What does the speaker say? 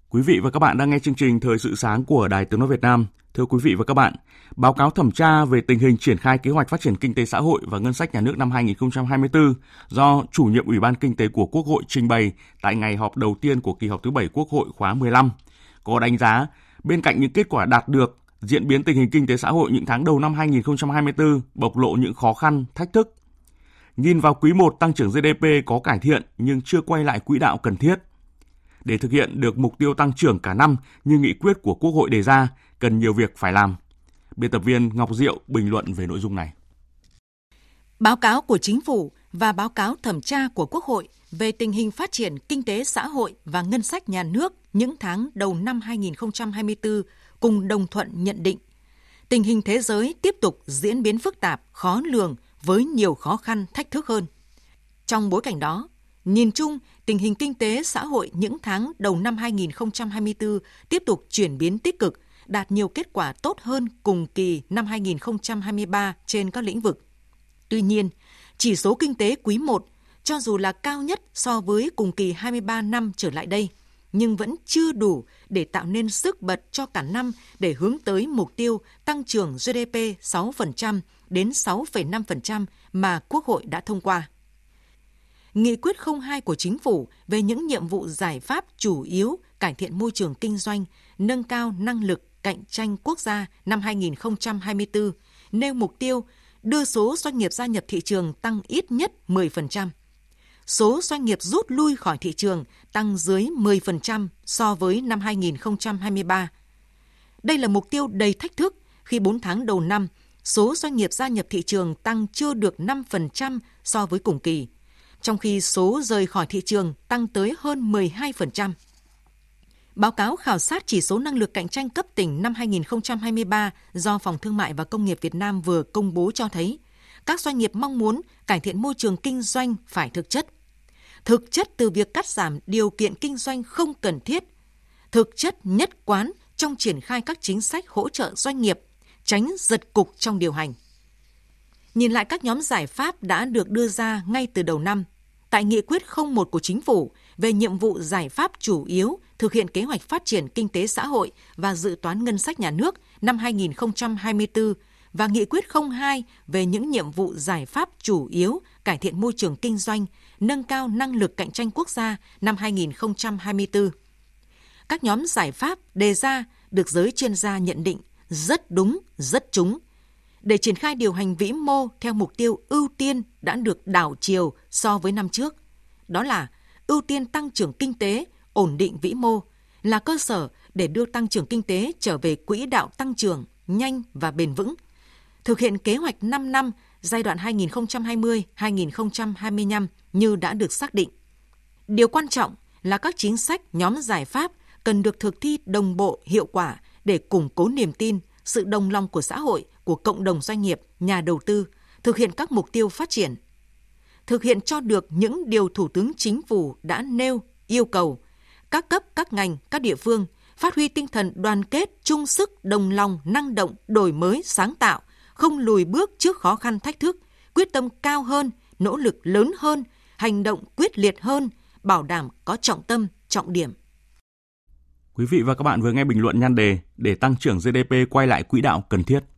Quý vị và các bạn đang nghe chương trình Thời sự sáng của Đài Tiếng nói Việt Nam. Thưa quý vị và các bạn, báo cáo thẩm tra về tình hình triển khai kế hoạch phát triển kinh tế xã hội và ngân sách nhà nước năm 2024 do chủ nhiệm Ủy ban Kinh tế của Quốc hội trình bày tại ngày họp đầu tiên của kỳ họp thứ 7 Quốc hội khóa 15 có đánh giá bên cạnh những kết quả đạt được, diễn biến tình hình kinh tế xã hội những tháng đầu năm 2024 bộc lộ những khó khăn, thách thức. Nhìn vào quý 1, tăng trưởng GDP có cải thiện nhưng chưa quay lại quỹ đạo cần thiết. Để thực hiện được mục tiêu tăng trưởng cả năm như nghị quyết của Quốc hội đề ra, cần nhiều việc phải làm. Biên tập viên Ngọc Diệu bình luận về nội dung này. Báo cáo của Chính phủ và báo cáo thẩm tra của Quốc hội về tình hình phát triển kinh tế xã hội và ngân sách nhà nước những tháng đầu năm 2024 cùng đồng thuận nhận định tình hình thế giới tiếp tục diễn biến phức tạp, khó lường với nhiều khó khăn, thách thức hơn. Trong bối cảnh đó, nhìn chung, tình hình kinh tế xã hội những tháng đầu năm 2024 tiếp tục chuyển biến tích cực, đạt nhiều kết quả tốt hơn cùng kỳ năm 2023 trên các lĩnh vực. Tuy nhiên, chỉ số kinh tế quý 1, cho dù là cao nhất so với cùng kỳ 23 năm trở lại đây, nhưng vẫn chưa đủ để tạo nên sức bật cho cả năm để hướng tới mục tiêu tăng trưởng GDP 6% đến 6,5% mà Quốc hội đã thông qua. Nghị quyết 02 của Chính phủ về những nhiệm vụ giải pháp chủ yếu cải thiện môi trường kinh doanh, nâng cao năng lực cạnh tranh quốc gia năm 2024, nêu mục tiêu đưa số doanh nghiệp gia nhập thị trường tăng ít nhất 10%. Số doanh nghiệp rút lui khỏi thị trường tăng dưới 10% so với năm 2023. Đây là mục tiêu đầy thách thức khi 4 tháng đầu năm, số doanh nghiệp gia nhập thị trường tăng chưa được 5% so với cùng kỳ, trong khi số rời khỏi thị trường tăng tới hơn 12%. Báo cáo khảo sát chỉ số năng lực cạnh tranh cấp tỉnh năm 2023 do Phòng Thương mại và Công nghiệp Việt Nam vừa công bố cho thấy, các doanh nghiệp mong muốn cải thiện môi trường kinh doanh phải thực chất. Thực chất từ việc cắt giảm điều kiện kinh doanh không cần thiết. Thực chất nhất quán trong triển khai các chính sách hỗ trợ doanh nghiệp, tránh giật cục trong điều hành. Nhìn lại các nhóm giải pháp đã được đưa ra ngay từ đầu năm, tại Nghị quyết 01 của Chính phủ về nhiệm vụ giải pháp chủ yếu thực hiện kế hoạch phát triển kinh tế xã hội và dự toán ngân sách nhà nước năm 2024 và Nghị quyết 02 về những nhiệm vụ giải pháp chủ yếu cải thiện môi trường kinh doanh, nâng cao năng lực cạnh tranh quốc gia năm 2024. Các nhóm giải pháp đề ra được giới chuyên gia nhận định rất đúng, rất trúng. Để triển khai điều hành vĩ mô theo mục tiêu ưu tiên đã được đảo chiều so với năm trước. Đó là ưu tiên tăng trưởng kinh tế, ổn định vĩ mô, là cơ sở để đưa tăng trưởng kinh tế trở về quỹ đạo tăng trưởng nhanh và bền vững. Thực hiện kế hoạch 5 năm giai đoạn 2020-2025 như đã được xác định. Điều quan trọng là các chính sách, nhóm giải pháp cần được thực thi đồng bộ, hiệu quả để củng cố niềm tin, sự đồng lòng của xã hội, của cộng đồng doanh nghiệp, nhà đầu tư, thực hiện các mục tiêu phát triển. Thực hiện cho được những điều Thủ tướng Chính phủ đã nêu, yêu cầu, các cấp, các ngành, các địa phương phát huy tinh thần đoàn kết, chung sức, đồng lòng, năng động, đổi mới, sáng tạo, không lùi bước trước khó khăn thách thức, quyết tâm cao hơn, nỗ lực lớn hơn, hành động quyết liệt hơn, bảo đảm có trọng tâm, trọng điểm. Quý vị và các bạn vừa nghe bình luận nhan đề để tăng trưởng GDP quay lại quỹ đạo cần thiết.